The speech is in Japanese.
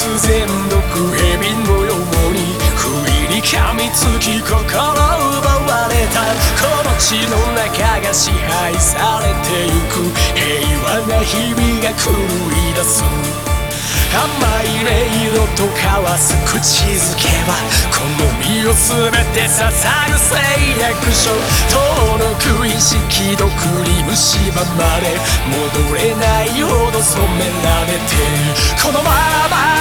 然毒蛇のように不意に噛みつき心奪われたこの血の中が支配されてゆく平和な日々が狂い出す甘い音色と交わす口づけはこの身を全て捧ぐ誓約書遠のく意識毒に蝕まれ戻れないほど染められてこのまま